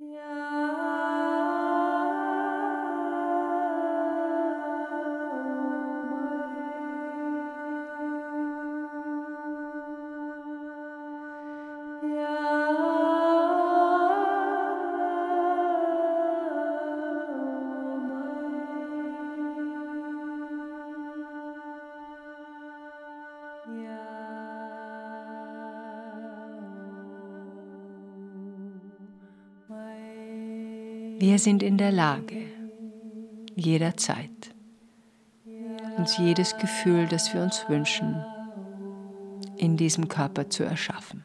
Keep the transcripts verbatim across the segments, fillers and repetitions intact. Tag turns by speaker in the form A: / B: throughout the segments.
A: Wir sind in der Lage, jederzeit, uns jedes Gefühl, das wir uns wünschen, in diesem Körper zu erschaffen.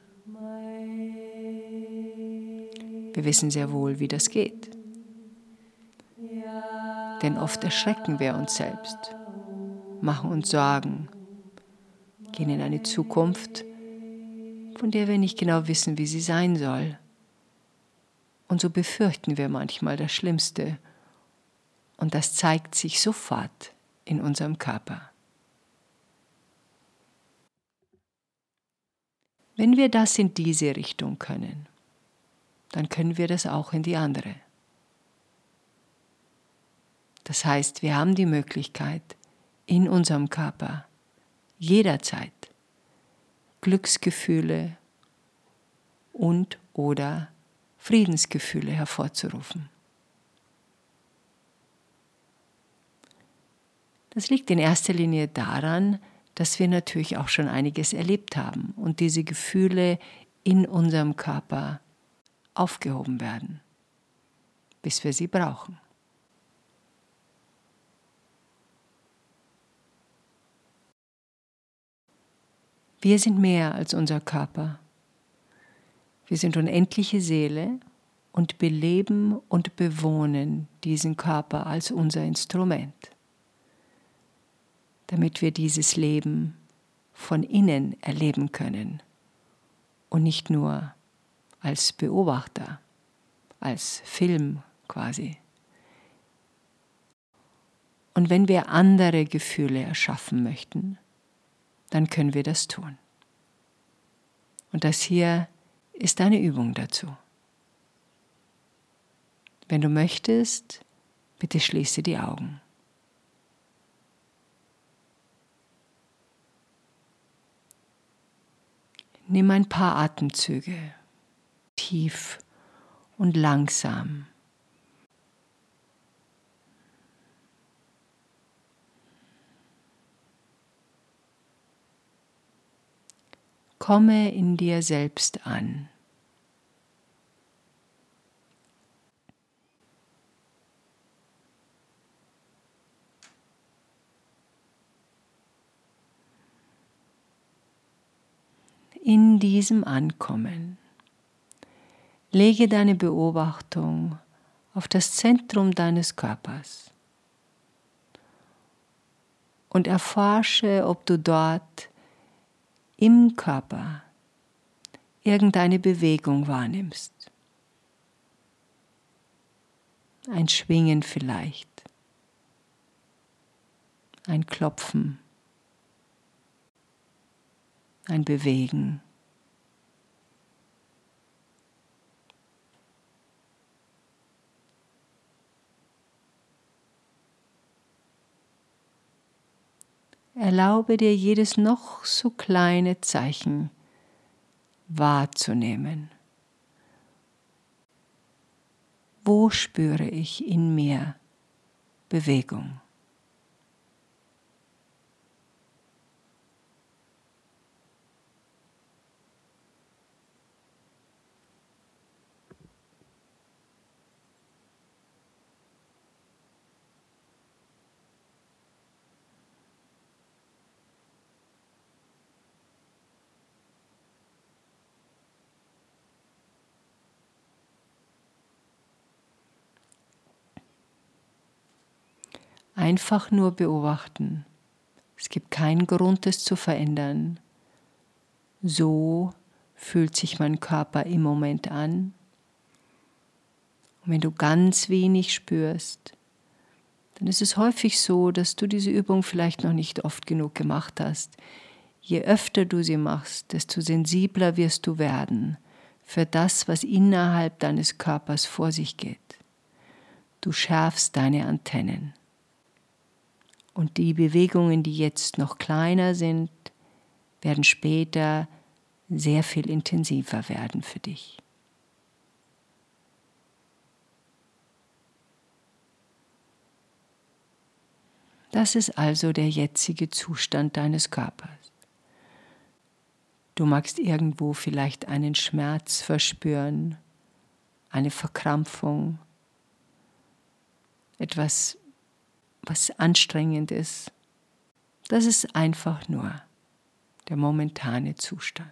A: Wir wissen sehr wohl, wie das geht. Denn oft erschrecken wir uns selbst, machen uns Sorgen, gehen in eine Zukunft, von der wir nicht genau wissen, wie sie sein soll. Und so befürchten wir manchmal das Schlimmste. Und das zeigt sich sofort in unserem Körper. Wenn wir das in diese Richtung können, dann können wir das auch in die andere. Das heißt, wir haben die Möglichkeit, in unserem Körper jederzeit Glücksgefühle und oder Friedensgefühle hervorzurufen. Das liegt in erster Linie daran, dass wir natürlich auch schon einiges erlebt haben und diese Gefühle in unserem Körper aufgehoben werden, bis wir sie brauchen. Wir sind mehr als unser Körper. Wir sind unendliche Seele und beleben und bewohnen diesen Körper als unser Instrument, damit wir dieses Leben von innen erleben können und nicht nur als Beobachter, als Film quasi. Und wenn wir andere Gefühle erschaffen möchten, dann können wir das tun. Und das hier ist eine Übung dazu. Wenn du möchtest, bitte schließe die Augen. Nimm ein paar Atemzüge, tief und langsam. Komme in dir selbst an. In diesem Ankommen lege deine Beobachtung auf das Zentrum deines Körpers und erforsche, ob du dort im Körper irgendeine Bewegung wahrnimmst. Ein Schwingen vielleicht, ein Klopfen, ein Bewegen. Erlaube dir jedes noch so kleine Zeichen wahrzunehmen. Wo spüre ich in mir Bewegung? Einfach nur beobachten. Es gibt keinen Grund, es zu verändern. So fühlt sich mein Körper im Moment an. Und wenn du ganz wenig spürst, dann ist es häufig so, dass du diese Übung vielleicht noch nicht oft genug gemacht hast. Je öfter du sie machst, desto sensibler wirst du werden für das, was innerhalb deines Körpers vor sich geht. Du schärfst deine Antennen. Und die Bewegungen, die jetzt noch kleiner sind, werden später sehr viel intensiver werden für dich. Das ist also der jetzige Zustand deines Körpers. Du magst irgendwo vielleicht einen Schmerz verspüren, eine Verkrampfung, etwas, was anstrengend ist. Das ist einfach nur der momentane Zustand.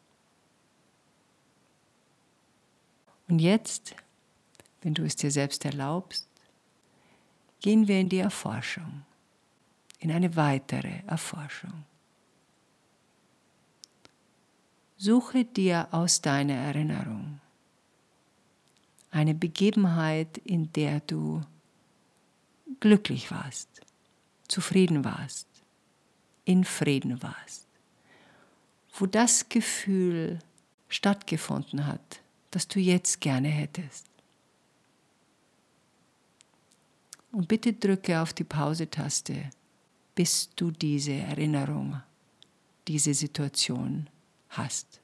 A: Und jetzt, wenn du es dir selbst erlaubst, gehen wir in die Erforschung, in eine weitere Erforschung. Suche dir aus deiner Erinnerung eine Begebenheit, in der du glücklich warst, zufrieden warst, in Frieden warst, wo das Gefühl stattgefunden hat, das du jetzt gerne hättest. Und bitte drücke auf die Pause-Taste, bis du diese Erinnerung, diese Situation hast.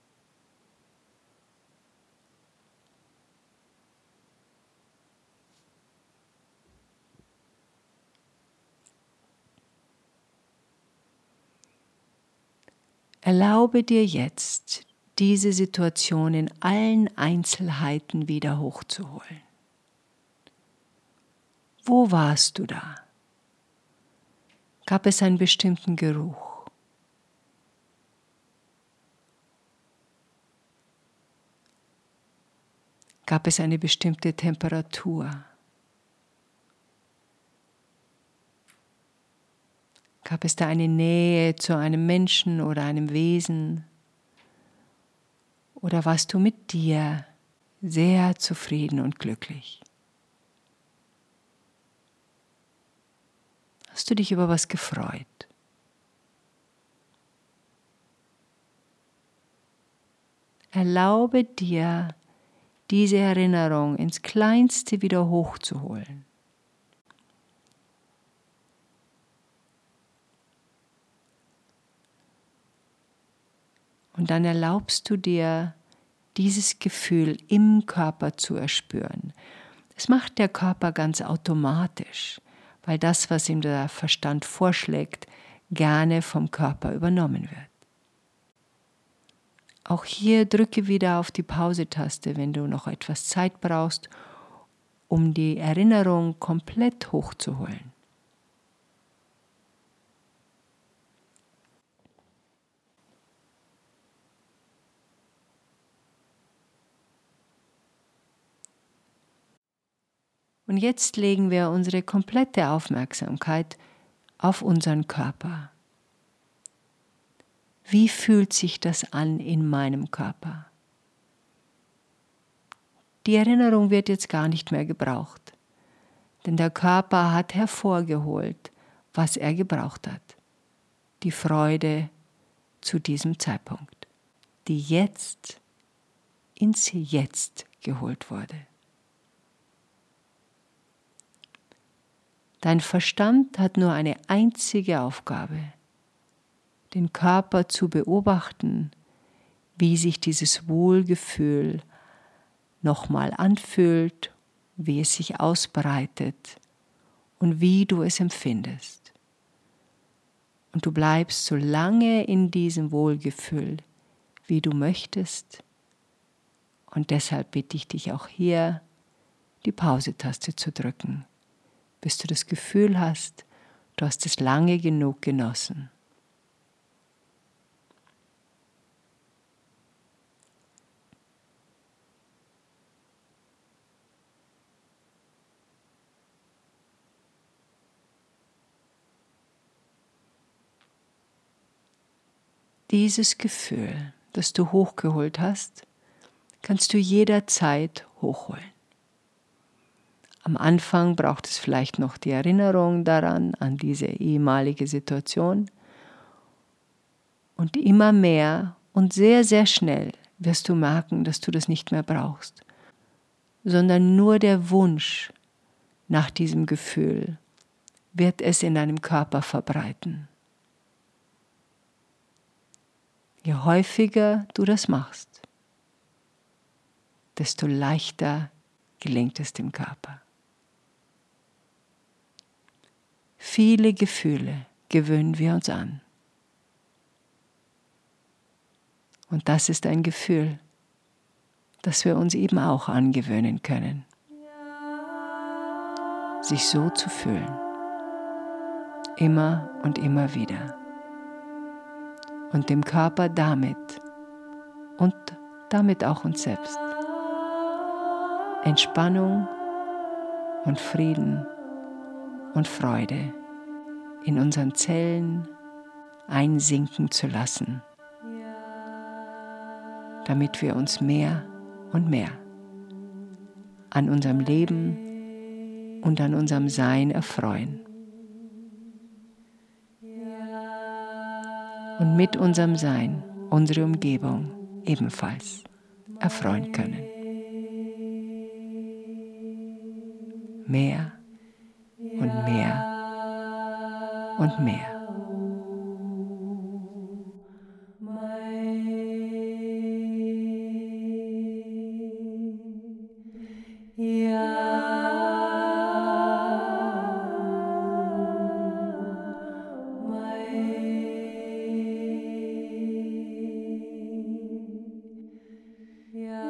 A: Erlaube dir jetzt, diese Situation in allen Einzelheiten wieder hochzuholen. Wo warst du da? Gab es einen bestimmten Geruch? Gab es eine bestimmte Temperatur? Gab es da eine Nähe zu einem Menschen oder einem Wesen? Oder warst du mit dir sehr zufrieden und glücklich? Hast du dich über was gefreut? Erlaube dir, diese Erinnerung ins Kleinste wieder hochzuholen. Und dann erlaubst du dir, dieses Gefühl im Körper zu erspüren. Das macht der Körper ganz automatisch, weil das, was ihm der Verstand vorschlägt, gerne vom Körper übernommen wird. Auch hier drücke wieder auf die Pause-Taste, wenn du noch etwas Zeit brauchst, um die Erinnerung komplett hochzuholen. Und jetzt legen wir unsere komplette Aufmerksamkeit auf unseren Körper. Wie fühlt sich das an in meinem Körper? Die Erinnerung wird jetzt gar nicht mehr gebraucht, denn der Körper hat hervorgeholt, was er gebraucht hat. Die Freude zu diesem Zeitpunkt, die jetzt ins Jetzt geholt wurde. Dein Verstand hat nur eine einzige Aufgabe, den Körper zu beobachten, wie sich dieses Wohlgefühl nochmal anfühlt, wie es sich ausbreitet und wie du es empfindest. Und du bleibst so lange in diesem Wohlgefühl, wie du möchtest. Und deshalb bitte ich dich auch hier, die Pause-Taste zu drücken, bis du das Gefühl hast, du hast es lange genug genossen. Dieses Gefühl, das du hochgeholt hast, kannst du jederzeit hochholen. Am Anfang braucht es vielleicht noch die Erinnerung daran, an diese ehemalige Situation. Und immer mehr und sehr, sehr schnell wirst du merken, dass du das nicht mehr brauchst, sondern nur der Wunsch nach diesem Gefühl wird es in deinem Körper verbreiten. Je häufiger du das machst, desto leichter gelingt es dem Körper. Viele Gefühle gewöhnen wir uns an. Und das ist ein Gefühl, das wir uns eben auch angewöhnen können, sich so zu fühlen, immer und immer wieder. Und dem Körper damit und damit auch uns selbst Entspannung und Frieden und Freude in unseren Zellen einsinken zu lassen, damit wir uns mehr und mehr an unserem Leben und an unserem Sein erfreuen. Und mit unserem Sein unsere Umgebung ebenfalls erfreuen können. Mehr und mehr und mehr.
B: Yeah.